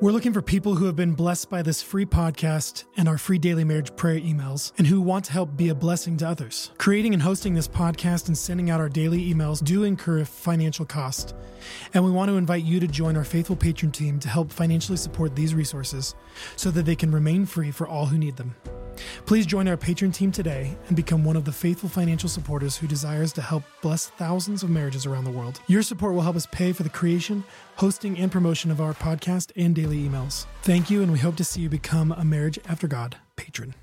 We're looking for people who have been blessed by this free podcast and our free daily marriage prayer emails and who want to help be a blessing to others. Creating and hosting this podcast and sending out our daily emails do incur a financial cost, and we want to invite you to join our faithful patron team to help financially support these resources so that they can remain free for all who need them. Please join our patron team today and become one of the faithful financial supporters who desires to help bless thousands of marriages around the world. Your support will help us pay for the creation, hosting, and promotion of our podcast and daily emails. Thank you, and we hope to see you become a Marriage After God patron.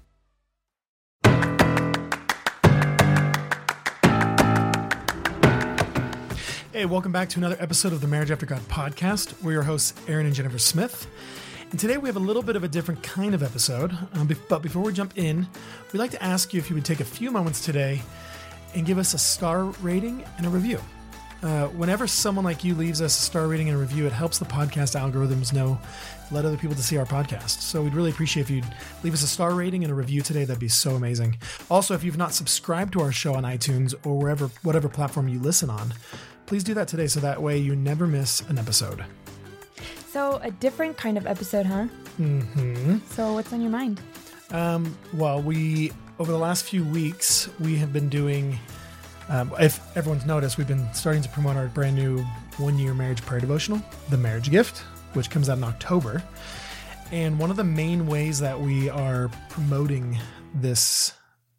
Hey, welcome back to another episode of the Marriage After God podcast. We're your hosts, Aaron and Jennifer Smith. And today we have a little bit of a different kind of episode. But before we jump in, we'd like to ask you if you would take a few moments today and give us a star rating and a review. Whenever someone like you leaves us a star rating and a review, it helps the podcast algorithms know to let other people to see our podcast. So we'd really appreciate if you'd leave us a star rating and a review today. That'd be so amazing. Also, if you've not subscribed to our show on iTunes or whatever platform you listen on, please do that today so that way you never miss an episode. So a different kind of episode, huh? Mm-hmm. So what's on your mind? Well, over the last few weeks, we have been doing, if everyone's noticed, we've been starting to promote our brand new one-year marriage prayer devotional, The Marriage Gift, which comes out in October. And one of the main ways that we are promoting this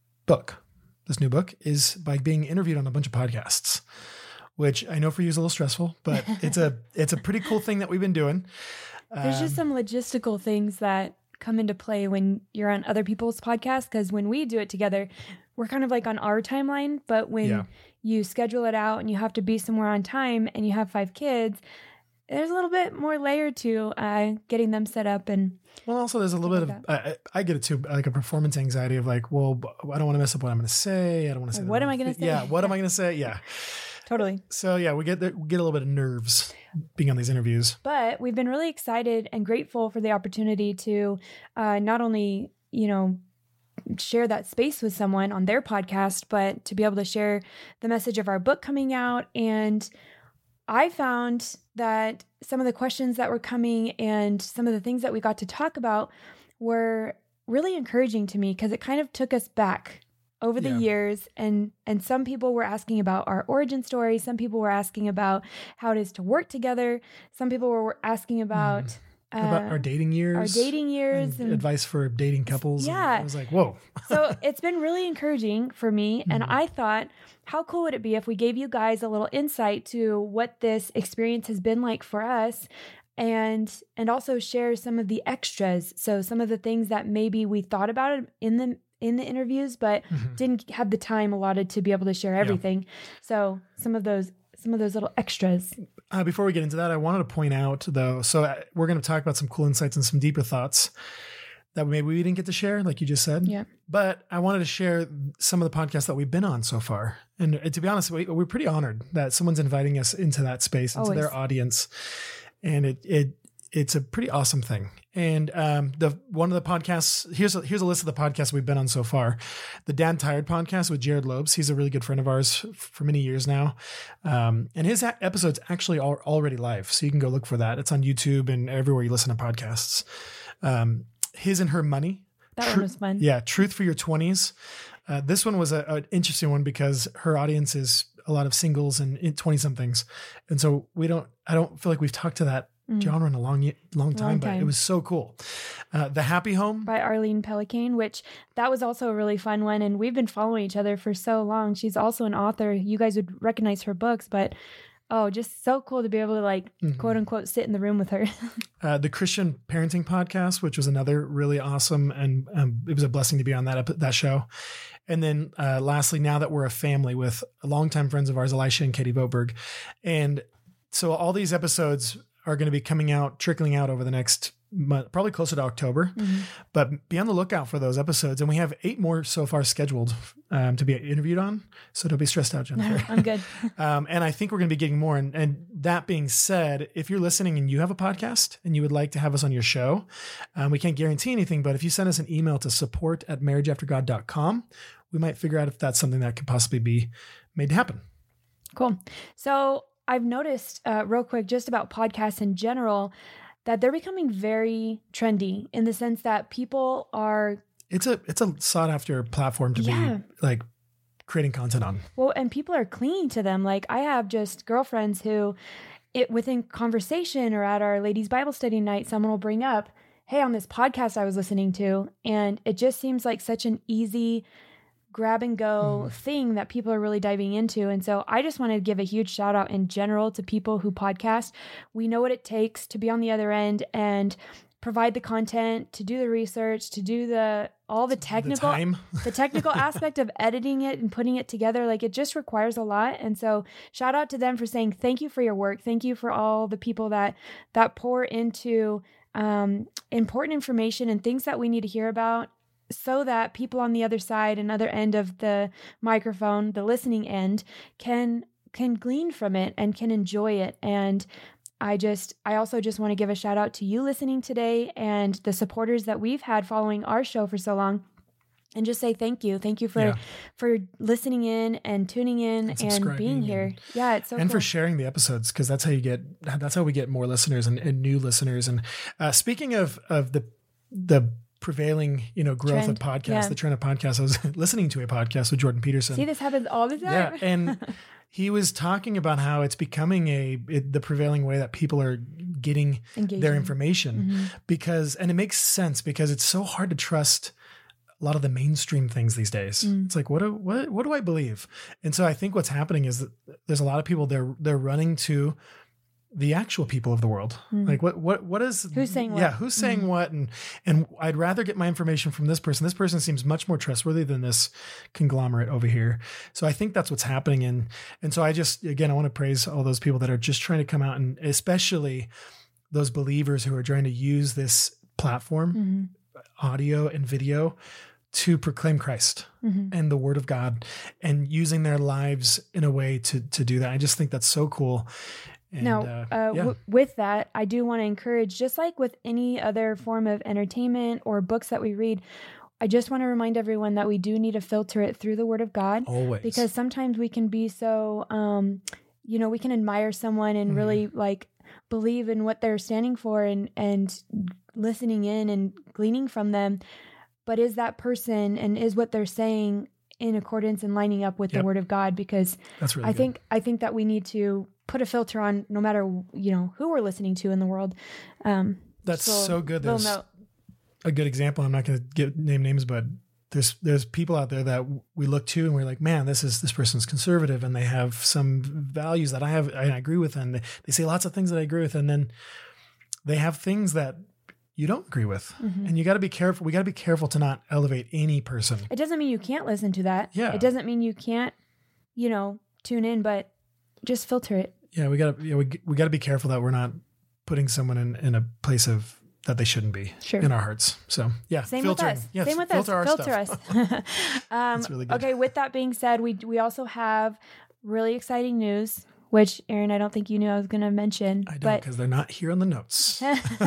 new book, is by being interviewed on a bunch of podcasts, which I know for you is a little stressful, but it's a pretty cool thing that we've been doing. There's just some logistical things that come into play when you're on other people's podcasts, because when we do it together, we're kind of like on our timeline, but when you schedule it out and you have to be somewhere on time and you have 5 kids, there's a little bit more layer to getting them set up. And well, also there's a little bit of, I get it too, like a performance anxiety of like, well, I don't want to mess up what I'm going to say. I don't want to say, what am I going to say? Yeah. What am I going to say? Yeah. Totally. So yeah, we get a little bit of nerves being on these interviews. But we've been really excited and grateful for the opportunity to not only, share that space with someone on their podcast, but to be able to share the message of our book coming out. And I found that some of the questions that were coming and some of the things that we got to talk about were really encouraging to me, because it kind of took us back over the years. And some people were asking about our origin story. Some people were asking about how it is to work together. Some people were asking about our dating years. And advice for dating couples. Yeah. And I was like, whoa. So it's been really encouraging for me. And I thought, how cool would it be if we gave you guys a little insight to what this experience has been like for us, and also share some of the extras. So some of the things that maybe we thought about in the interviews, but didn't have the time allotted to be able to share everything. So some of those little extras. Before we get into that, I wanted to point out though, so we're going to talk about some cool insights and some deeper thoughts that maybe we didn't get to share, like you just said. Yeah. But I wanted to share some of the podcasts that we've been on so far. And to be honest, we're pretty honored that someone's inviting us into that space, into their audience. And it's a pretty awesome thing. And one of the podcasts, here's a list of the podcasts we've been on so far. The Dad Tired podcast with Jared Lobes. He's a really good friend of ours for many years now. And his episodes actually are already live. So you can go look for that. It's on YouTube and everywhere you listen to podcasts. His and Her Money. That one was fun. Yeah. Truth for Your 20s. This one was an interesting one because her audience is a lot of singles and 20-somethings. And so I don't feel like we've talked to that genre in a long time, but it was so cool. The Happy Home by Arlene Pellicane, which that was also a really fun one. And we've been following each other for so long. She's also an author. You guys would recognize her books, but just so cool to be able to quote unquote sit in the room with her. The Christian Parenting Podcast, which was another really awesome, and it was a blessing to be on that show. And then lastly, Now That We're a Family, with longtime friends of ours, Elisha and Katie Voberg. And so all these episodes are going to be trickling out over the next month, probably closer to October, but be on the lookout for those episodes. And we have 8 more so far scheduled to be interviewed on. So don't be stressed out, Jennifer. I'm good. And I think we're going to be getting more. And that being said, if you're listening and you have a podcast and you would like to have us on your show, we can't guarantee anything, but if you send us an email to support@marriageaftergod.com, we might figure out if that's something that could possibly be made to happen. Cool. So I've noticed real quick, just about podcasts in general, that they're becoming very trendy in the sense that people are. It's a sought after platform to be like creating content on. Well, and people are clinging to them. Like I have just girlfriends who within conversation or at our ladies Bible study night, someone will bring up, hey, on this podcast I was listening to, and it just seems like such an easy grab and go thing that people are really diving into. And so I just want to give a huge shout out in general to people who podcast. We know what it takes to be on the other end and provide the content, to do the research, to do all the technical, the technical aspect of editing it and putting it together. Like it just requires a lot. And so shout out to them for saying, thank you for your work. Thank you for all the people that pour into important information and things that we need to hear about, so that people on the other side and other end of the microphone, the listening end, can glean from it and can enjoy it. And I also just want to give a shout out to you listening today and the supporters that we've had following our show for so long, and just say thank you. Thank you for listening in and tuning in and being here. Yeah, it's so and cool. For sharing the episodes, because that's how we get more listeners and new listeners. And speaking of the prevailing, growth of podcasts, the trend of podcasts. I was listening to a podcast with Jordan Peterson. See, this happens all the time. Yeah, and he was talking about how it's becoming the prevailing way that people are getting their information and it makes sense because it's so hard to trust a lot of the mainstream things these days. It's like, what do I believe? And so I think what's happening is that there's a lot of people they're running to the actual people of the world. Like what is, who's saying what? Yeah. Who's saying what? And I'd rather get my information from this person. This person seems much more trustworthy than this conglomerate over here. So I think that's what's happening. And so I want to praise all those people that are just trying to come out, and especially those believers who are trying to use this platform, audio and video, to proclaim Christ and the word of God, and using their lives in a way to do that. I just think that's so cool. And, now, with that, I do want to encourage, just like with any other form of entertainment or books that we read, I just want to remind everyone that we do need to filter it through the Word of God. Always. Because sometimes we can be so, we can admire someone and really like believe in what they're standing for and listening in and gleaning from them. But is that person and is what they're saying in accordance and lining up with the Word of God? Because that's really I think that we need to put a filter on no matter, who we're listening to in the world. That's so good. There's a good example. I'm not going to name names, but there's people out there that we look to and we're like, man, this person's conservative and they have some values that I agree with. And they say lots of things that I agree with. And then they have things that you don't agree with. And you got to be careful. We got to be careful to not elevate any person. It doesn't mean you can't listen to that. Yeah. It doesn't mean you can't, tune in, but just filter it. Yeah. We got to be careful that we're not putting someone in a place of that they shouldn't be in our hearts. So yeah. Same with us. Yes, Same with filter us. Filter us. That's really good. Okay. With that being said, we also have really exciting news, which Aaron, I don't think you knew I was going to mention. I don't, because they're not here on the notes.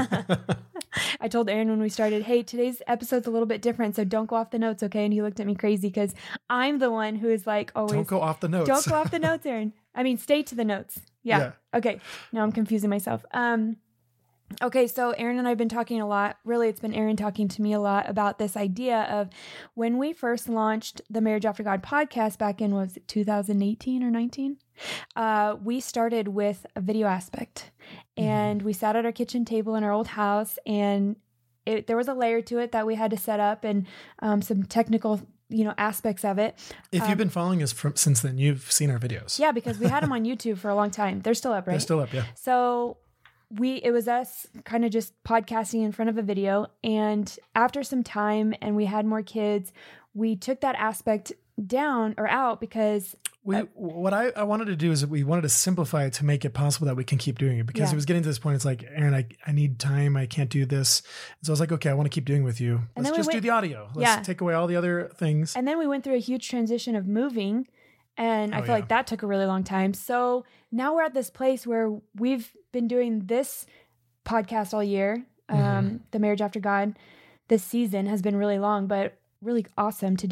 I told Aaron when we started, hey, today's episode's a little bit different, so don't go off the notes, okay? And he looked at me crazy because I'm the one who is like always, don't go off the notes. Don't go off the notes, Aaron. I mean, stay to the notes. Yeah. Okay. Now I'm confusing myself. Okay, so Aaron and I have been talking a lot. Really, it's been Aaron talking to me a lot about this idea of when we first launched the Marriage After God podcast back in, was it 2018 or 19? We started with a video aspect, and we sat at our kitchen table in our old house, and there was a layer to it that we had to set up, and some technical aspects of it. If you've been following us since then, you've seen our videos. Yeah, because we had them on YouTube for a long time. They're still up, right? They're still up, yeah. So it was us kind of just podcasting in front of a video. And after some time and we had more kids, we took that aspect down or out because what I wanted to do is we wanted to simplify it to make it possible that we can keep doing it, because it was getting to this point. It's like, Aaron, I need time. I can't do this. And so I was like, okay, I want to keep doing with you. Let's just do the audio. Let's take away all the other things. And then we went through a huge transition of moving, and I feel like that took a really long time. So now we're at this place where we've been doing this podcast all year. The Marriage After God, this season has been really long, but really awesome to do.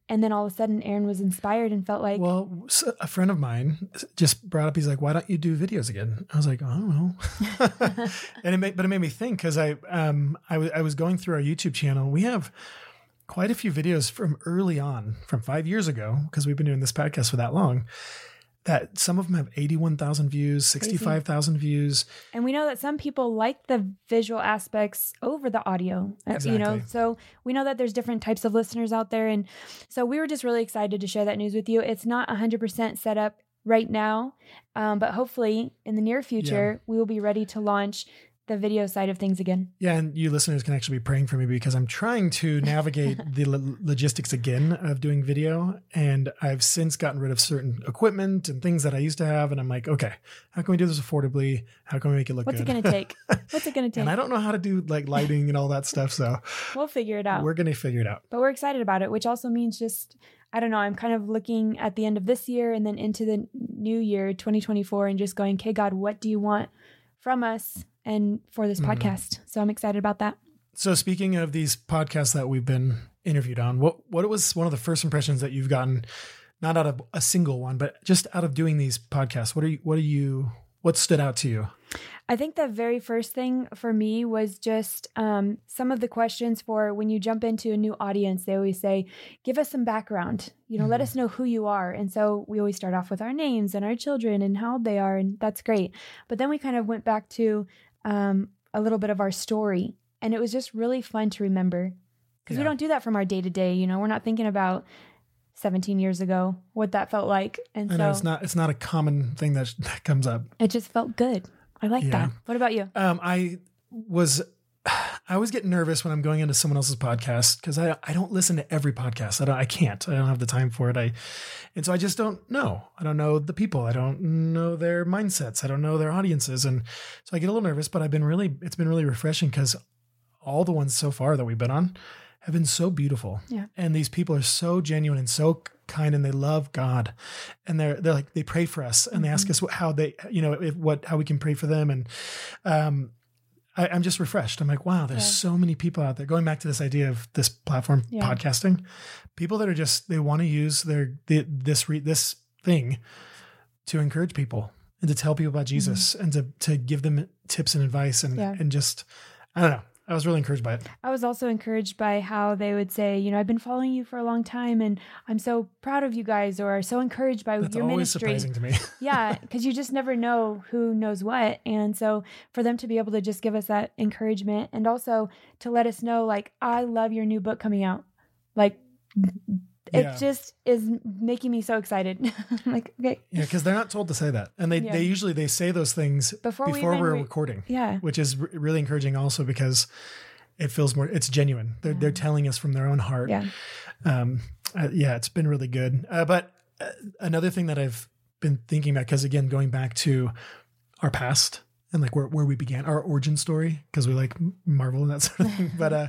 And then all of a sudden Aaron was inspired and felt like, well, a friend of mine just brought up, he's like, why don't you do videos again? I was like, I don't know. And it made me think, because I was going through our YouTube channel. We have quite a few videos from early on, from 5 years ago, because we've been doing this podcast for that long, that some of them have 81,000 views, 65,000 views. And we know that some people like the visual aspects over the audio, Exactly. so we know that there's different types of listeners out there. And so we were just really excited to share that news with you. It's not 100% set up right now, but hopefully in the near future, we will be ready to launch the video side of things again. Yeah, and you listeners can actually be praying for me, because I'm trying to navigate the logistics again of doing video. And I've since gotten rid of certain equipment and things that I used to have. And I'm like, okay, how can we do this affordably? How can we make it look What's good? it going to take? What's it going to take? And I don't know how to do like lighting and all that stuff. So we'll figure it out. we're going to figure it out. But we're excited about it, which also means just, I don't know, I'm kind of looking at the end of this year and then into the new year, 2024, and just going, okay, God, what do you want from us and for this podcast? So I'm excited about that. So speaking of these podcasts that we've been interviewed on, what was one of the first impressions that you've gotten, not out of a single one, but just out of doing these podcasts? What stood out to you? I think the very first thing for me was just some of the questions for when you jump into a new audience. They always say, give us some background, let us know who you are. And so we always start off with our names and our children and how old they are. And that's great. But then we kind of went back to a little bit of our story. And it was just really fun to remember, because we don't do that from our day to day. We're not thinking about 17 years ago, what that felt like. And I know it's not a common thing that comes up. It just felt good. I like that. What about you? I always get nervous when I'm going into someone else's podcast, because I don't listen to every podcast. I can't. I don't have the time for it. And so I just don't know. I don't know the people. I don't know their mindsets. I don't know their audiences. And so I get a little nervous, but it's been really refreshing, because all the ones so far that we've been on have been so beautiful. Yeah. And these people are so genuine and so kind, and they love God, and they're like, they pray for us, and they ask us how we can pray for them. And I'm just refreshed. I'm like, wow, there's so many people out there, going back to this idea of this platform, podcasting, people that are just, they want to use this thing to encourage people and to tell people about Jesus, and to give them tips and advice, and just, I don't know. I was really encouraged by it. I was also encouraged by how they would say, I've been following you for a long time, and I'm so proud of you guys, or so encouraged by That's your ministry. That's always surprising to me. Yeah, because you just never know who knows what. And so for them to be able to just give us that encouragement, and also to let us know, like, I love your new book coming out. Like, it just is making me so excited. Like, okay. Yeah, because they're not told to say that. And they usually say those things before we're recording. Yeah. Which is really encouraging also, because it feels more, it's genuine. They're telling us from their own heart. Yeah. It's been really good. But another thing that I've been thinking about, because again, going back to our past and like where we began, our origin story, because we like Marvel and that sort of thing, but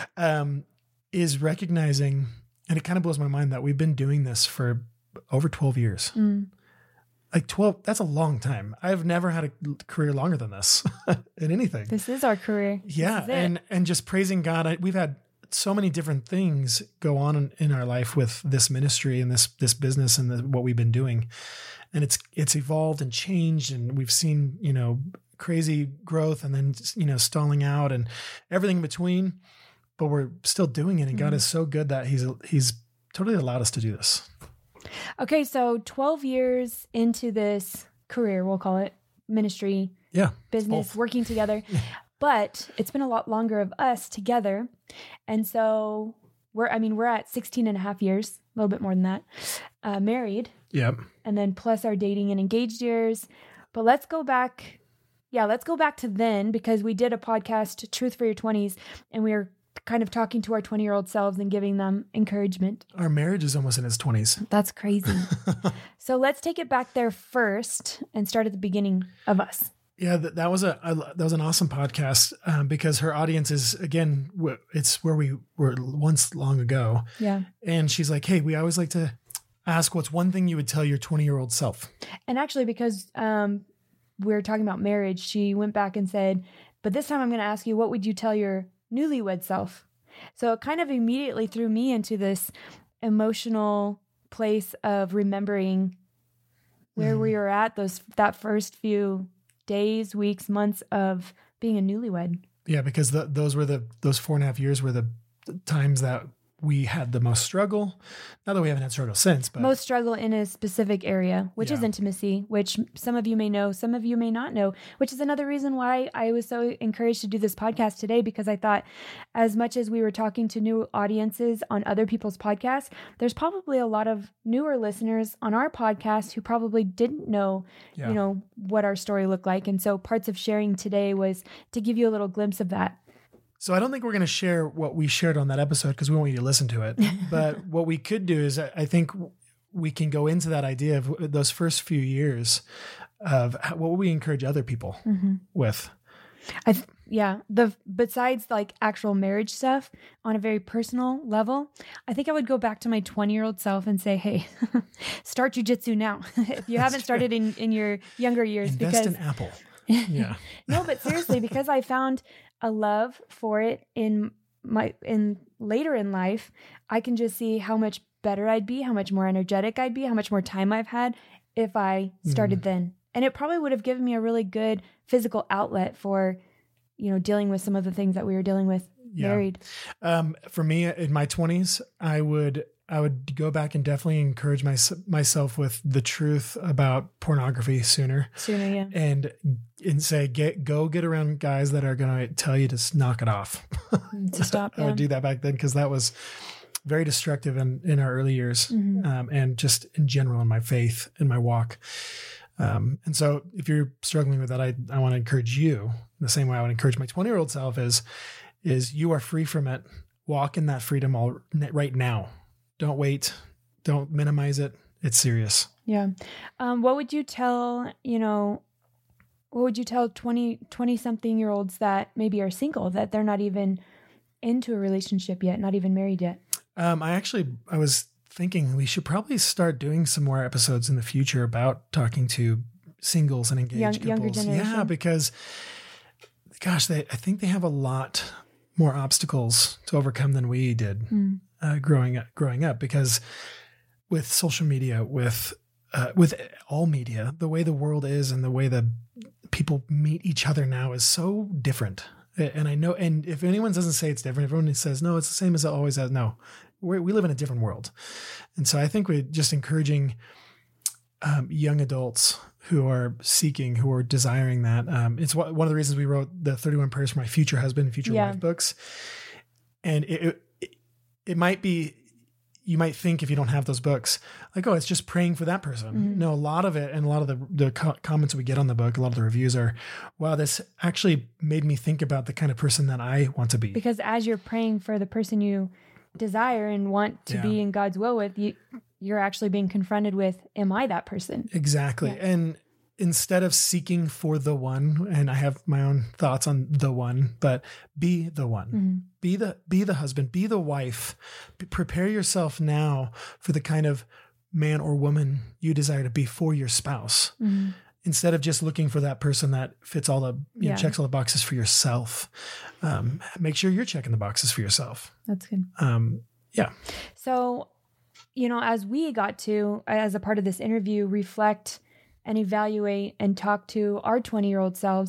is recognizing, and it kind of blows my mind that we've been doing this for over 12 years. Like 12, that's a long time. I've never had a career longer than this in anything. This is our career. Yeah. And just praising God. We've had so many different things go on in our life with this ministry and this business and what we've been doing. And it's evolved and changed, and we've seen, crazy growth, and then, stalling out and everything in between. But we're still doing it, and God is so good that he's totally allowed us to do this. Okay, so 12 years into this career, we'll call it ministry, business, working together. But it's been a lot longer of us together. And so we're at 16 and a half years, a little bit more than that, married. Yep. And then plus our dating and engaged years. But let's go back. Yeah, let's go back to then, because we did a podcast, Truth for Your 20s, and we were kind of talking to our 20-year-old selves and giving them encouragement. Our marriage is almost in its 20s. That's crazy. So let's take it back there first and start at the beginning of us. Yeah, that was an awesome podcast, because her audience is, again, it's where we were once long ago. Yeah. And she's like, hey, we always like to ask, what's one thing you would tell your 20-year-old self? And actually, because we were talking about marriage, she went back and said, but this time I'm going to ask you, what would you tell your newlywed self? So it kind of immediately threw me into this emotional place of remembering where we were at that first few days, weeks, months of being a newlywed. Yeah, because those 4.5 years were the times that we had the most struggle. Not that we haven't had struggle since, but most struggle in a specific area, which is intimacy, which some of you may know, some of you may not know, which is another reason why I was so encouraged to do this podcast today, because I thought as much as we were talking to new audiences on other people's podcasts, there's probably a lot of newer listeners on our podcast who probably didn't know, you know, what our story looked like. And so parts of sharing today was to give you a little glimpse of that. So I don't think we're going to share what we shared on that episode because we want you to listen to it. But what we could do is I think we can go into that idea of those first few years of what would we encourage other people with. Besides like actual marriage stuff on a very personal level, I think I would go back to my 20-year-old self and say, hey, start jujitsu now. If you haven't started in your younger years. Invest in Apple. Yeah. No, but seriously, because I found a love for it in later in life, I can just see how much better I'd be, how much more energetic I'd be, how much more time I've had if I started then. And it probably would have given me a really good physical outlet for, you know, dealing with some of the things that we were dealing with married. For me in my 20s, I would go back and definitely encourage myself with the truth about pornography sooner. Yeah. And say, go get around guys that are going to tell you to knock it off. To stop. I would do that back then because that was very destructive in our early years, and just in general in my faith, in my walk. And so if you're struggling with that, I want to encourage you the same way I would encourage my 20-year-old self is you are free from it. Walk in that freedom right now. Don't wait. Don't minimize it. It's serious. Yeah. What would you tell 20-something-year-olds that maybe are single, that they're not even into a relationship yet, not even married yet? I was thinking we should probably start doing some more episodes in the future about talking to singles and engaged couples. Younger generation. Yeah, because gosh, I think they have a lot more obstacles to overcome than we did growing up. Because with social media, with all media, the way the world is and the way that people meet each other now is so different. And I know, and if anyone doesn't say it's different, if everyone says, no, it's the same as it always has. No, we live in a different world. And so I think we're just encouraging young adults who are seeking, who are desiring that. It's one of the reasons we wrote the 31 Prayers for My Future Husband, Future Wife books. And it might be, you might think if you don't have those books, like, oh, it's just praying for that person. No, a lot of it, and a lot of the comments we get on the book, a lot of the reviews are, wow, this actually made me think about the kind of person that I want to be. Because as you're praying for the person you desire and want to be in God's will with, you're actually being confronted with, am I that person? Exactly. Yeah. And instead of seeking for the one, and I have my own thoughts on the one, but be the one, be the husband, be the wife, prepare yourself now for the kind of man or woman you desire to be for your spouse. Instead of just looking for that person that fits all the, checks all the boxes for yourself. Make sure you're checking the boxes for yourself. That's good. Yeah. So, as we got to, as a part of this interview, reflect and evaluate and talk to our 20-year-old selves,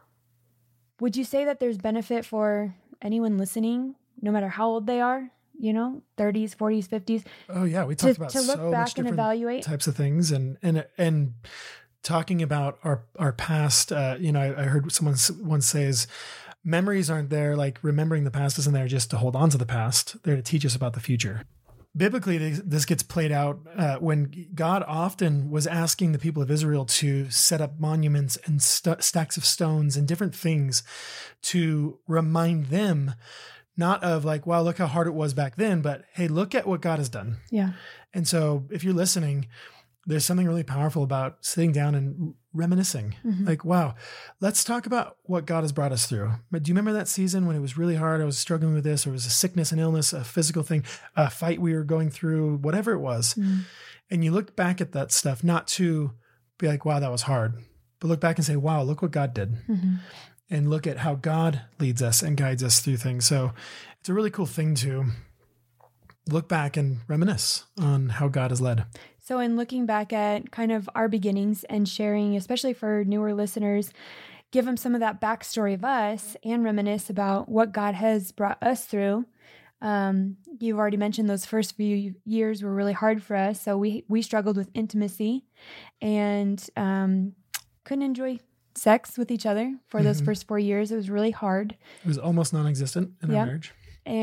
would you say that there's benefit for anyone listening, no matter how old they are, 30s, 40s, 50s? Oh yeah. We talked about to look so back much and evaluate types of things and talking about our past. I heard someone once say is memories aren't there. Like remembering the past isn't there just to hold on to the past. They're to teach us about the future. Biblically, this gets played out when God often was asking the people of Israel to set up monuments and stacks of stones and different things to remind them, not of like, wow, look how hard it was back then, but hey, look at what God has done. Yeah. And so if you're listening, there's something really powerful about sitting down and reminiscing. Like, wow, let's talk about what God has brought us through. But do you remember that season when it was really hard? I was struggling with this, or it was a sickness and illness, a physical thing, a fight we were going through, whatever it was. And you look back at that stuff, not to be like, wow, that was hard, but look back and say, wow, look what God did. And look at how God leads us and guides us through things. So it's a really cool thing to look back and reminisce on how God has led. So in looking back at kind of our beginnings and sharing, especially for newer listeners, give them some of that backstory of us and reminisce about what God has brought us through. You've already mentioned those first few years were really hard for us. So we struggled with intimacy and couldn't enjoy sex with each other for those first 4 years. It was really hard. It was almost non-existent in our marriage.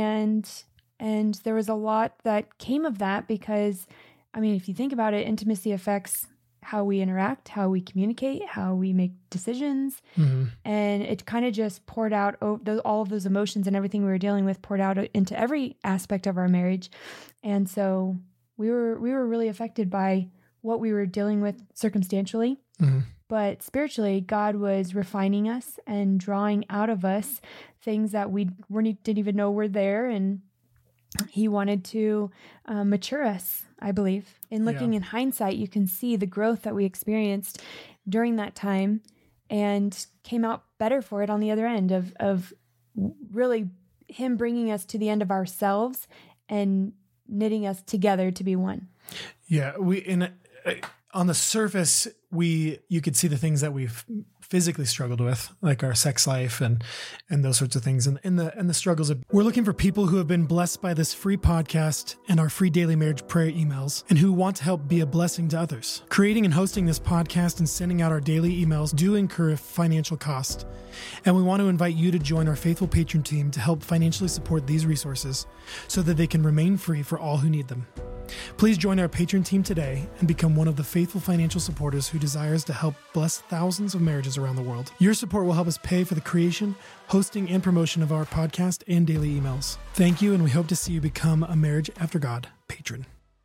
And there was a lot that came of that because, I mean, if you think about it, intimacy affects how we interact, how we communicate, how we make decisions. And it kind of just poured out all of those emotions and everything we were dealing with poured out into every aspect of our marriage. And so we were really affected by what we were dealing with circumstantially. But spiritually, God was refining us and drawing out of us things that we didn't even know were there. And he wanted to mature us, I believe. In looking in hindsight, you can see the growth that we experienced during that time and came out better for it on the other end of really him bringing us to the end of ourselves and knitting us together to be one. Yeah, on the surface, you could see the things that we've physically struggled with, like our sex life and those sorts of things, and the struggles. We're looking for people who have been blessed by this free podcast and our free daily marriage prayer emails, and who want to help be a blessing to others. Creating and hosting this podcast and sending out our daily emails do incur a financial cost, and we want to invite you to join our faithful patron team to help financially support these resources so that they can remain free for all who need them. Please join our patron team today and become one of the faithful financial supporters who desires to help bless thousands of marriages around the world. Your support will help us pay for the creation, hosting, and promotion of our podcast and daily emails. Thank you, and we hope to see you become a Marriage After God patron.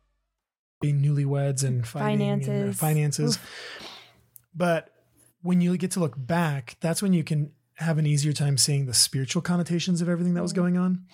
Being newlyweds and finances. But when you get to look back, that's when you can have an easier time seeing the spiritual connotations of everything that was going on.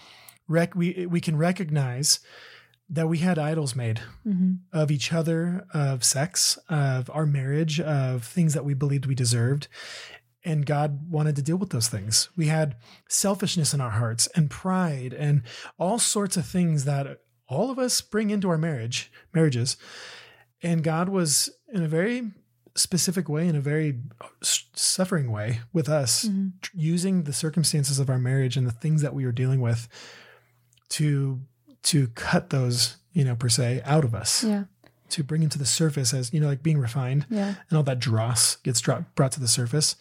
We can recognize that we had idols made of each other, of sex, of our marriage, of things that we believed we deserved. And God wanted to deal with those things. We had selfishness in our hearts and pride and all sorts of things that all of us bring into our marriages. And God was, in a very specific way, in a very suffering way with us, using the circumstances of our marriage and the things that we were dealing with to cut those, per se, out of us, to bring into the surface as, like being refined and all that dross gets brought to the surface.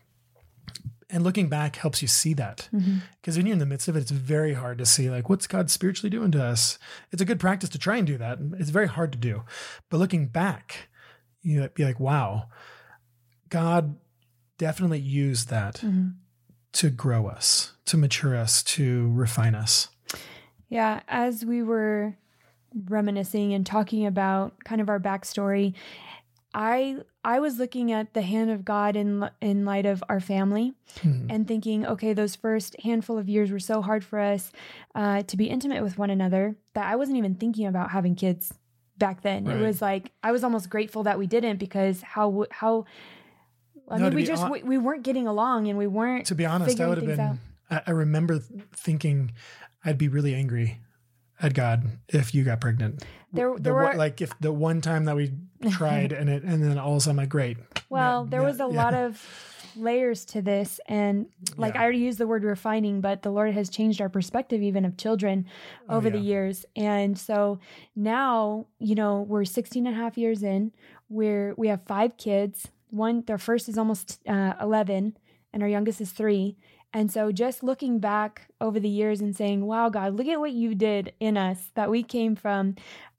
And looking back helps you see that, because when you're in the midst of it, it's very hard to see, like, what's God spiritually doing to us? It's a good practice to try and do that. It's very hard to do, but looking back, be like, wow, God definitely used that to grow us, to mature us, to refine us. Yeah, as we were reminiscing and talking about kind of our backstory, I was looking at the hand of God in light of our family and thinking, okay, those first handful of years were so hard for us to be intimate with one another that I wasn't even thinking about having kids back then. Right. It was like I was almost grateful that we didn't, because we weren't getting along and we weren't. To be honest, I would have been. I remember thinking I'd be really angry at God if you got pregnant. If the one time that we tried and then all of a sudden, like, great. Well, there was a lot of layers to this, and I already used the word refining, but the Lord has changed our perspective even of children over the years. And so now, we're 16 and a half years in, we have 5 kids. Their first is almost 11 and our youngest is 3. And so just looking back over the years and saying, wow, God, look at what you did in us, that we came from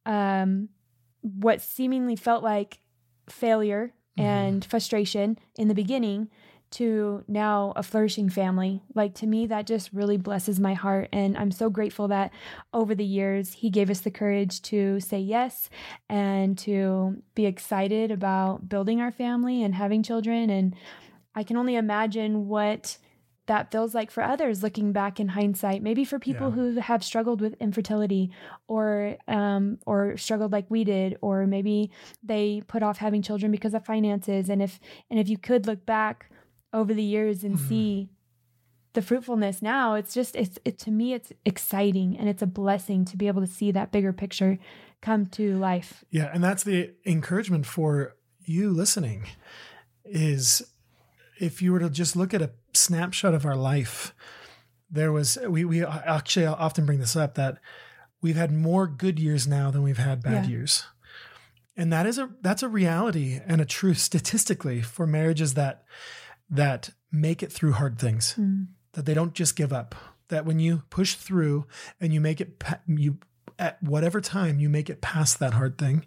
what seemingly felt like failure and frustration in the beginning to now a flourishing family. Like, to me, that just really blesses my heart. And I'm so grateful that over the years, he gave us the courage to say yes and to be excited about building our family and having children. And I can only imagine what that feels like for others looking back in hindsight, maybe for people who have struggled with infertility or struggled like we did, or maybe they put off having children because of finances. And if you could look back over the years and see the fruitfulness now. It's just, to me, it's exciting, and it's a blessing to be able to see that bigger picture come to life. Yeah. And that's the encouragement for you listening, is if you were to just look at a snapshot of our life, we actually often bring this up, that we've had more good years now than we've had bad years. And that's a reality and a truth statistically for marriages that make it through hard things, that they don't just give up, that when you push through and you make it, at whatever time you make it past that hard thing,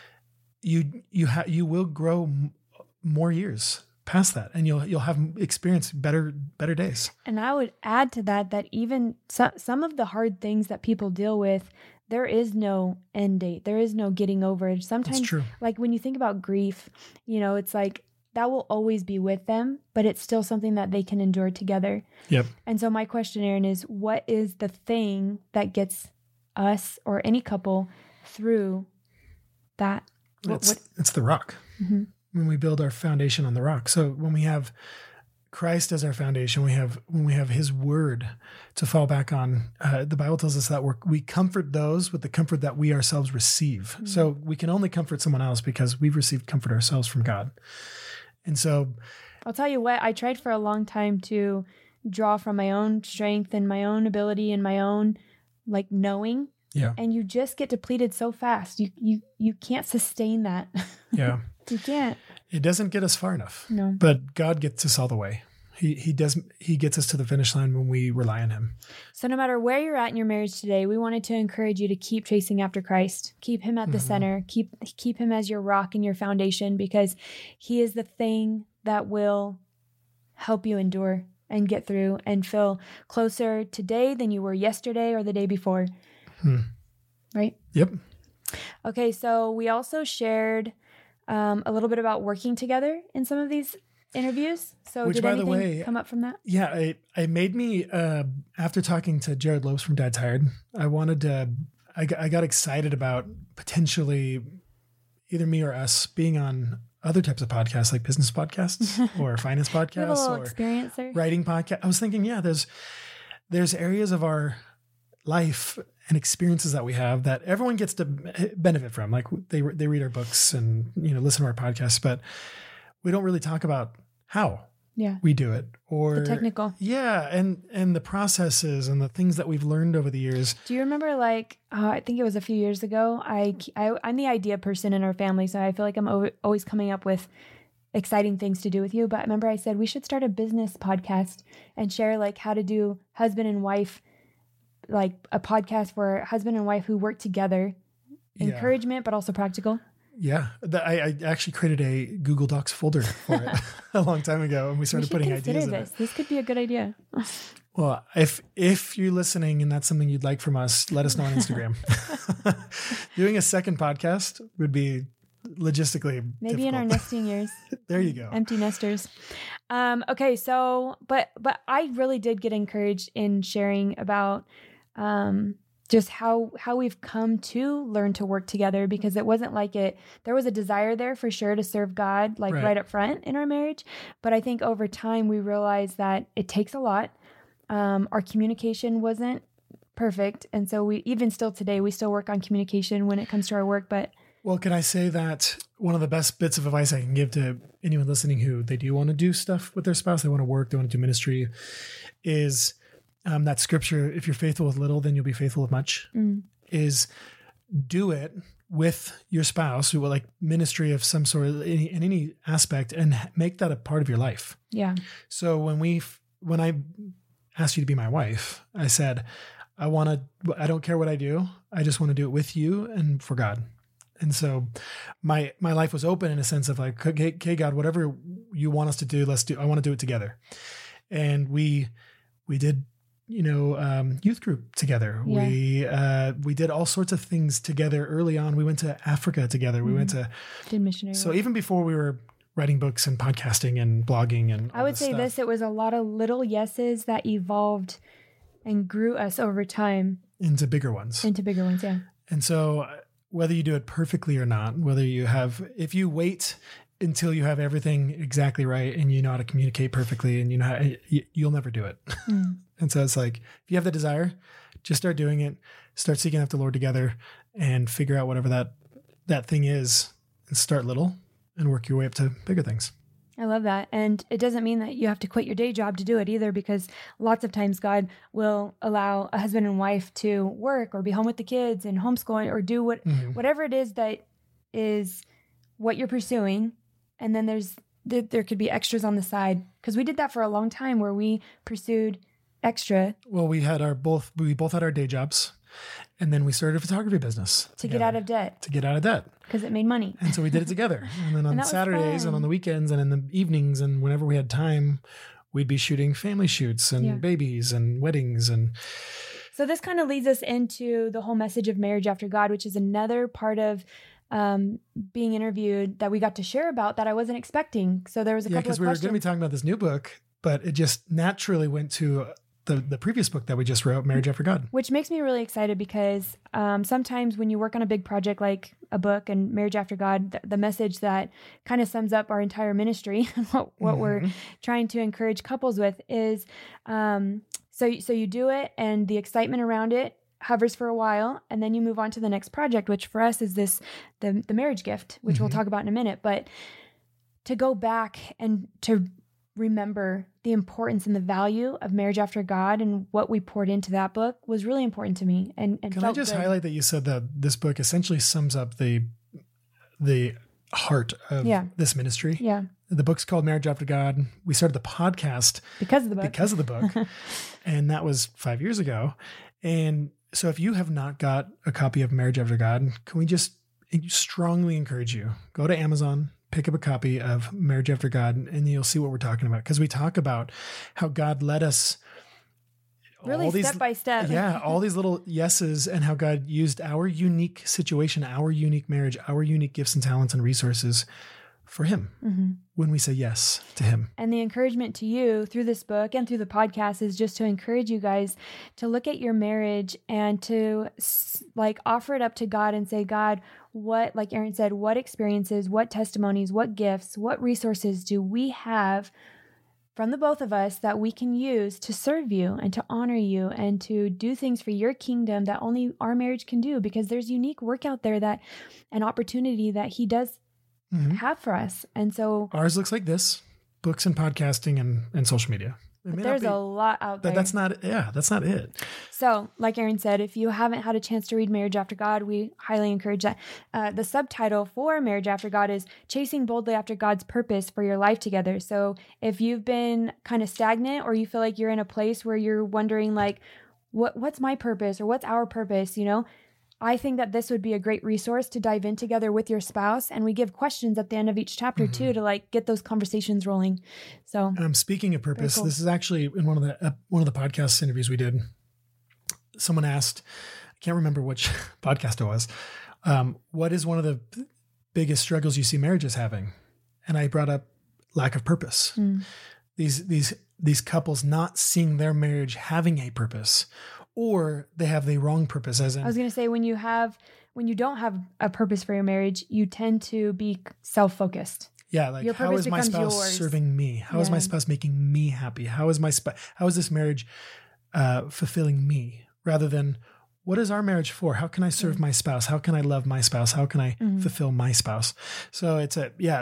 you will grow more years past that, and you'll have experienced better days. And I would add to that even some of the hard things that people deal with, there is no end date. There is no getting over it. Sometimes, like when you think about grief, it's like that will always be with them, but it's still something that they can endure together. Yep. And so my question, Aaron, is what is the thing that gets us or any couple through that? It's the rock. Mm-hmm. When we build our foundation on the rock. So when we have Christ as our foundation, when we have his word to fall back on, the Bible tells us that we comfort those with the comfort that we ourselves receive. Mm-hmm. So we can only comfort someone else because we've received comfort ourselves from God. And so I'll tell you what, I tried for a long time to draw from my own strength and my own ability and my own knowing. Yeah. And you just get depleted so fast. You can't sustain that. Yeah. You can't. It doesn't get us far enough. No. But God gets us all the way. He gets us to the finish line when we rely on him. So no matter where you're at in your marriage today, we wanted to encourage you to keep chasing after Christ. Keep him at the center. Keep him as your rock and your foundation, because he is the thing that will help you endure and get through and feel closer today than you were yesterday or the day before. Right? Yep. Okay, so we also shared a little bit about working together in some of these interviews. So which, did by the anything way, come up from that? Yeah, it made me, after talking to Jared Lopes from Dad's Hired, I got excited about potentially either me or us being on other types of podcasts, like business podcasts or finance podcasts or writing podcasts. I was thinking, there's areas of our life and experiences that we have that everyone gets to benefit from. Like they read our books and, listen to our podcasts, but we don't really talk about how we do it, or the technical. Yeah. And the processes and the things that we've learned over the years. Do you remember I think it was a few years ago, I'm the idea person in our family. So I feel like I'm always coming up with exciting things to do with you. But I remember I said, we should start a business podcast and share how to do husband and wife, a podcast for husband and wife who work together, encouragement, but also practical. Yeah. I actually created a Google Docs folder for it a long time ago, and we started putting ideas in it. This could be a good idea. Well, if you're listening and that's something you'd like from us, let us know on Instagram. Doing a second podcast would be logistically maybe difficult. In our nesting years. There you go. Empty nesters. Okay. So, but I really did get encouraged in sharing about, just how we've come to learn to work together, because it wasn't there was a desire there for sure to serve God, right up front in our marriage. But I think over time we realized that it takes a lot. Our communication wasn't perfect. And so we, even still today, we still work on communication when it comes to our work, but. Well, can I say that one of the best bits of advice I can give to anyone listening who they do want to do stuff with their spouse, they want to work, they want to do ministry, is that scripture, if you're faithful with little, then you'll be faithful with much, is do it with your spouse, who will ministry of some sort in any aspect, and make that a part of your life. Yeah. So when I asked you to be my wife, I said, I don't care what I do. I just want to do it with you and for God. And so my life was open in a sense of okay, God, whatever you want us to do, let's do. I want to do it together. And we did, youth group together. Yeah. We did all sorts of things together early on. We went to Africa together. We went to did missionary work. work. Even before we were writing books and podcasting and blogging and all I would say stuff. it was a lot of little yeses that evolved and grew us over time into bigger ones. Yeah. And so whether you do it perfectly or not, if you wait until you have everything exactly right and you know how to communicate perfectly and you know how, you'll never do it. And so it's like, if you have the desire, just start doing it, start seeking after the Lord together and figure out whatever that thing is and start little and work your way up to bigger things. I love that. And it doesn't mean that you have to quit your day job to do it either, because lots of times God will allow a husband and wife to work or be home with the kids and homeschooling or do whatever it is that is what you're pursuing. And then there could be extras on the side, because we did that for a long time where we pursued extra. Well, we both had our day jobs, and then we started a photography business to get out of debt. Because it made money. And so we did it together. And then on Saturdays and on the weekends and in the evenings and whenever we had time, we'd be shooting family shoots and babies and weddings. And so this kind of leads us into the whole message of Marriage After God, which is another part of being interviewed that we got to share about that I wasn't expecting. So there was a couple of questions. Because we were going to be talking about this new book, but it just naturally went to the previous book that we just wrote, Marriage After God. Which makes me really excited because sometimes when you work on a big project like a book and Marriage After God, the message that kind of sums up our entire ministry, what we're trying to encourage couples with is, so you do it and the excitement around it hovers for a while, and then you move on to the next project, which for us is the marriage gift, which we'll talk about in a minute. But to go back and to remember the importance and the value of Marriage After God and what we poured into that book was really important to me. And can I just highlight that you said that this book essentially sums up the heart of this ministry? Yeah. The book's called Marriage After God. We started the podcast because of the book. And that was 5 years ago. And so if you have not got a copy of Marriage After God, can we just strongly encourage you, go to Amazon, pick up a copy of Marriage After God, and you'll see what we're talking about. Because we talk about how God led us really step by step. Yeah, all these little yeses, and how God used our unique situation, our unique marriage, our unique gifts and talents and resources for him when we say yes to him. And the encouragement to you through this book and through the podcast is just to encourage you guys to look at your marriage and to offer it up to God and say, God, what, like Aaron said, what experiences, what testimonies, what gifts, what resources do we have from the both of us that we can use to serve you and to honor you and to do things for your kingdom that only our marriage can do, because there's unique work out there, that an opportunity that he does have for us. And so ours looks like this: books and podcasting and social media. There's a lot out there. That's not it. So like Aaron said, if you haven't had a chance to read Marriage After God, we highly encourage that. The subtitle for Marriage After God is Chasing Boldly After God's Purpose for Your Life Together. So if you've been kind of stagnant, or you feel like you're in a place where you're wondering what's my purpose or what's our purpose, I think that this would be a great resource to dive in together with your spouse. And we give questions at the end of each chapter too, to get those conversations rolling. So speaking of purpose, cool. This is actually in one of the podcast interviews we did. Someone asked, I can't remember which podcast it was, what is one of the biggest struggles you see marriages having? And I brought up lack of purpose. These couples not seeing their marriage having a purpose, or they have the wrong purpose. As in, I was going to say, when you don't have a purpose for your marriage, you tend to be self-focused. Yeah, like, how is my spouse serving me? How is my spouse making me happy? How is this marriage fulfilling me? Rather than, what is our marriage for? How can I serve my spouse? How can I love my spouse? How can I fulfill my spouse? So it's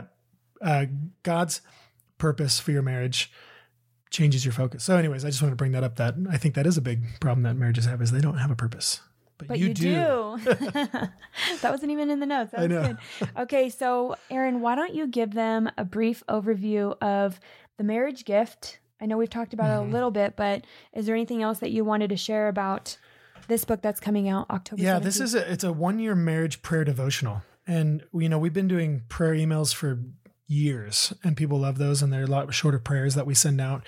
God's purpose for your marriage changes your focus. So anyways, I just want to bring that up, that I think that is a big problem that marriages have, is they don't have a purpose. But you do. That wasn't even in the notes. That was good. Okay, so Aaron, why don't you give them a brief overview of the marriage gift? I know we've talked about it a little bit, but is there anything else that you wanted to share about this book that's coming out October 17th? Yeah, it's a 1-year marriage prayer devotional. And we've been doing prayer emails for years, and people love those, and they're a lot shorter prayers that we send out.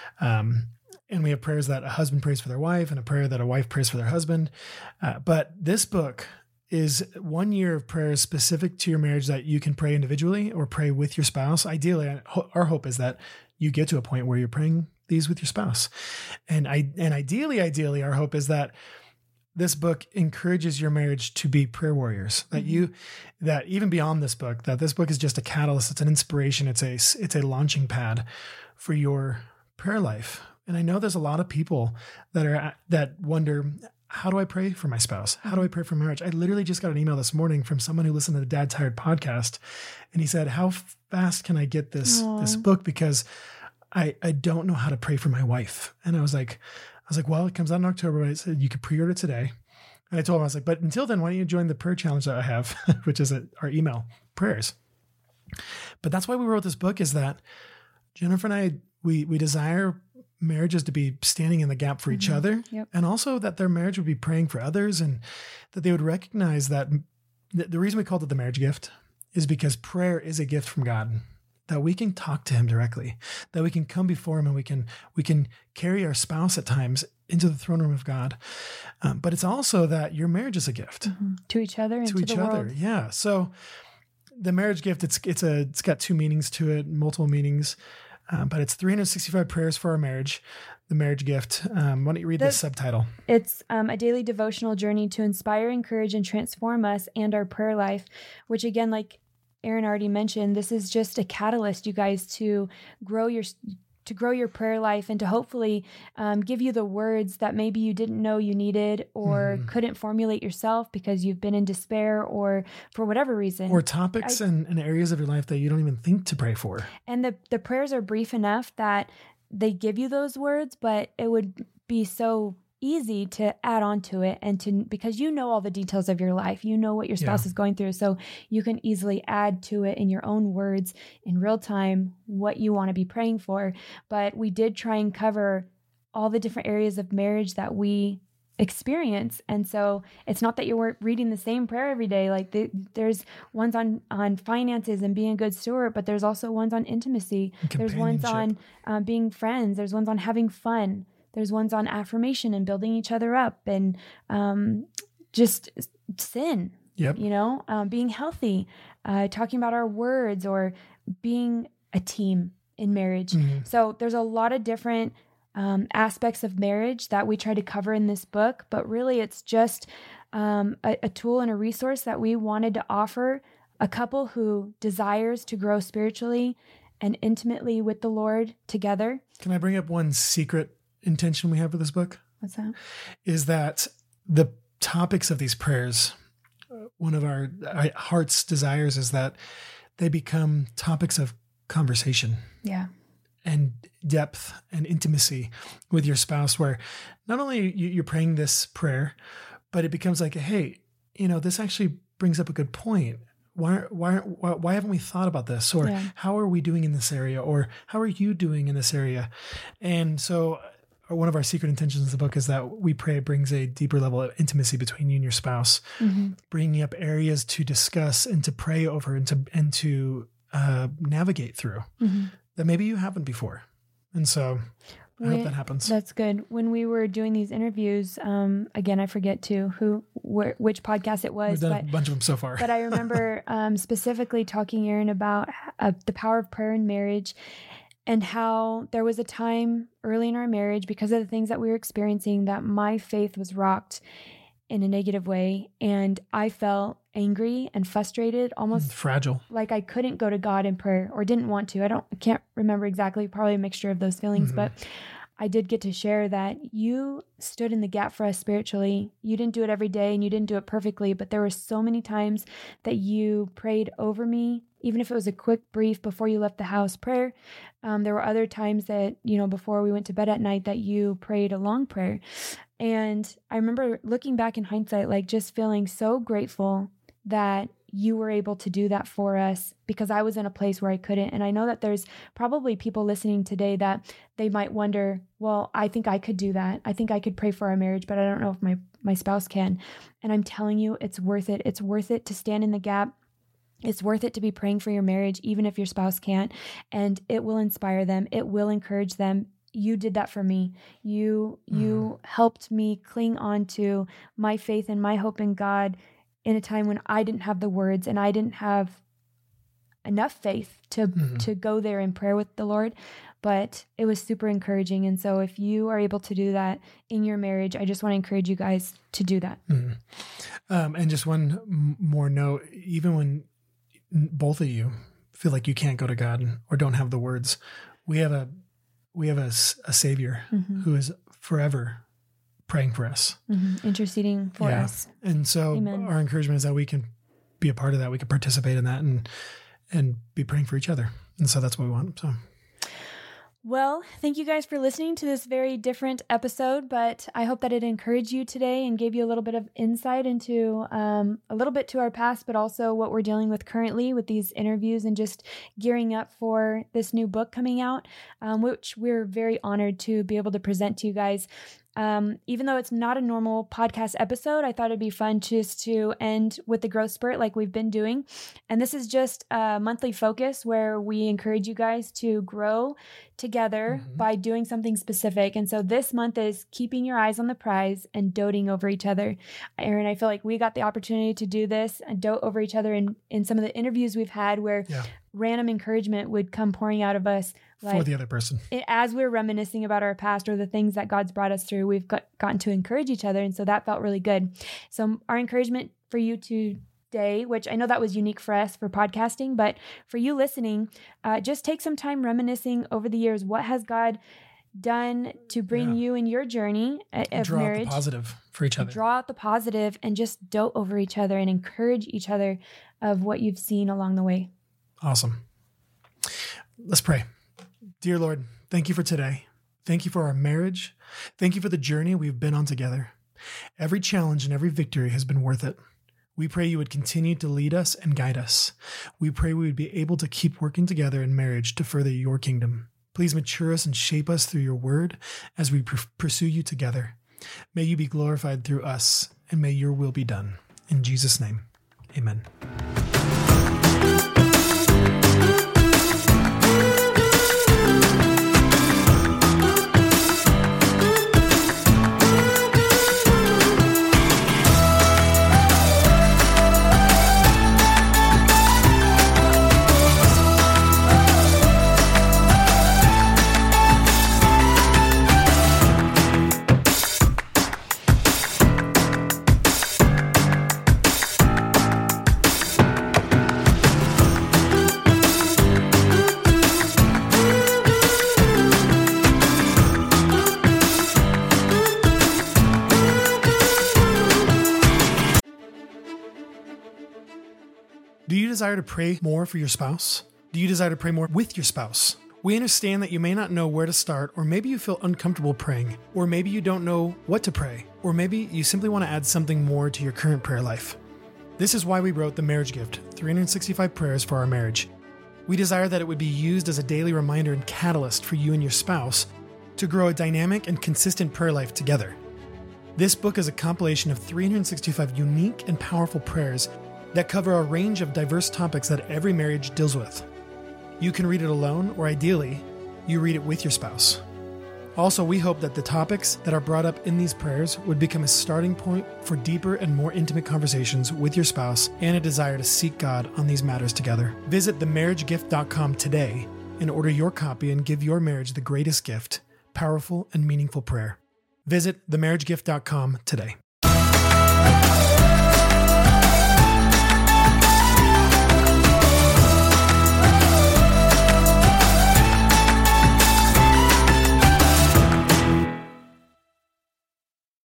And we have prayers that a husband prays for their wife, and a prayer that a wife prays for their husband. But this book is 1 year of prayers specific to your marriage that you can pray individually or pray with your spouse. Ideally, our hope is that you get to a point where you're praying these with your spouse. And ideally, our hope is that this book encourages your marriage to be prayer warriors, that even beyond this book, that this book is just a catalyst. It's an inspiration. It's a launching pad for your prayer life. And I know there's a lot of people that wonder, how do I pray for my spouse? How do I pray for marriage? I literally just got an email this morning from someone who listened to the Dad Tired podcast. And he said, how fast can I get this book? Because I don't know how to pray for my wife. And I was like, well, it comes out in October. I said, you could pre-order today. And I told him, I was like, but until then, why don't you join the prayer challenge that I have, which is our email prayers. But that's why we wrote this book, is that Jennifer and I, we desire marriages to be standing in the gap for each other. Yep. And also that their marriage would be praying for others, and that they would recognize that the reason we called it the marriage gift is because prayer is a gift from God, that we can talk to him directly, that we can come before him, and we can carry our spouse at times into the throne room of God. But it's also that your marriage is a gift to each other and to each the other. world. Yeah. So the marriage gift, it's got two meanings to it, multiple meanings. But it's 365 prayers for our marriage, the marriage gift. Why don't you read the subtitle? It's a daily devotional journey to inspire, encourage, and transform us and our prayer life, which again, like Aaron already mentioned, this is just a catalyst, you guys, to grow your prayer life, and to hopefully give you the words that maybe you didn't know you needed, or couldn't formulate yourself because you've been in despair, or for whatever reason. Or topics and areas of your life that you don't even think to pray for. And the prayers are brief enough that they give you those words, but it would be so easy to add on to it, and because you know all the details of your life, you know what your spouse is going through, so you can easily add to it in your own words in real time what you want to be praying for. But we did try and cover all the different areas of marriage that we experience, and so it's not that you're reading the same prayer every day. Like there's ones on finances and being a good steward, but there's also ones on intimacy, there's ones on being friends, there's ones on having fun, there's ones on affirmation and building each other up, and just sin, being healthy, talking about our words, or being a team in marriage. So there's a lot of different aspects of marriage that we try to cover in this book, but really it's just a tool and a resource that we wanted to offer a couple who desires to grow spiritually and intimately with the Lord together. Can I bring up one secret intention we have for this book? What's that? Is that the topics of these prayers, one of our heart's desires is that they become topics of conversation. Yeah. And depth and intimacy with your spouse, where not only you're praying this prayer, but it becomes like, hey, this actually brings up a good point. Why haven't we thought about this? Or how are we doing in this area? Or how are you doing in this area? And so one of our secret intentions in the book is that we pray it brings a deeper level of intimacy between you and your spouse, bringing up areas to discuss and to pray over and to navigate through that maybe you haven't before. And so I hope that happens. That's good. When we were doing these interviews, again, I forget which podcast it was. We've done a bunch of them so far. But I remember specifically talking, Aaron, about the power of prayer in marriage, and how there was a time early in our marriage, because of the things that we were experiencing, that my faith was rocked in a negative way. And I felt angry and frustrated, almost fragile, like I couldn't go to God in prayer, or didn't want to. I can't remember exactly, probably a mixture of those feelings, but I did get to share that you stood in the gap for us spiritually. You didn't do it every day and you didn't do it perfectly, but there were so many times that you prayed over me, even if it was a quick, brief, before you left the house prayer. There were other times that, before we went to bed at night, that you prayed a long prayer. And I remember looking back in hindsight, like just feeling so grateful that you were able to do that for us, because I was in a place where I couldn't. And I know that there's probably people listening today that they might wonder, well, I think I could do that. I think I could pray for our marriage, but I don't know if my spouse can. And I'm telling you, it's worth it. It's worth it to stand in the gap. It's worth it to be praying for your marriage, even if your spouse can't. And it will inspire them. It will encourage them. You did that for me. You helped me cling on to my faith and my hope in God in a time when I didn't have the words and I didn't have enough faith to go there in prayer with the Lord. but it was super encouraging. And so if you are able to do that in your marriage, I just want to encourage you guys to do that. And just one more note, even when both of you feel like you can't go to God or don't have the words, we have a Savior who is forever praying for us, interceding for us. And so our encouragement is that we can be a part of that. We can participate in that and be praying for each other. And so that's what we want. So. Well, thank you guys for listening to this very different episode, but I hope that it encouraged you today and gave you a little bit of insight into a little bit to our past, but also what we're dealing with currently with these interviews and just gearing up for this new book coming out, which we're very honored to be able to present to you guys. Even though it's not a normal podcast episode, I thought it'd be fun just to end with the growth spurt like we've been doing. And this is just a monthly focus where we encourage you guys to grow together by doing something specific. And so this month is keeping your eyes on the prize and doting over each other. Aaron, I feel like we got the opportunity to do this and dote over each other in some of the interviews we've had where random encouragement would come pouring out of us. For the other person. As we're reminiscing about our past or the things that God's brought us through, we've gotten to encourage each other. And so that felt really good. So our encouragement for you today, which I know that was unique for us for podcasting, but for you listening, just take some time reminiscing over the years. What has God done to bring you in your journey of Draw marriage? Out the positive for each other. Draw out the positive and just dote over each other and encourage each other of what you've seen along the way. Awesome. Let's pray. Dear Lord, thank you for today. Thank you for our marriage. Thank you for the journey we've been on together. Every challenge and every victory has been worth it. We pray you would continue to lead us and guide us. We pray we would be able to keep working together in marriage to further your kingdom. Please mature us and shape us through your word as we pursue you together. May you be glorified through us, and may your will be done. In Jesus' name, amen. Do you desire to pray more for your spouse? Do you desire to pray more with your spouse? We understand that you may not know where to start, or maybe you feel uncomfortable praying, or maybe you don't know what to pray, or maybe you simply want to add something more to your current prayer life. This is why we wrote The Marriage Gift, 365 Prayers for Our Marriage. We desire that it would be used as a daily reminder and catalyst for you and your spouse to grow a dynamic and consistent prayer life together. This book is a compilation of 365 unique and powerful prayers that cover a range of diverse topics that every marriage deals with. You can read it alone, or ideally, you read it with your spouse. Also, we hope that the topics that are brought up in these prayers would become a starting point for deeper and more intimate conversations with your spouse and a desire to seek God on these matters together. Visit themarriagegift.com today and order your copy and give your marriage the greatest gift, powerful and meaningful prayer. Visit themarriagegift.com today.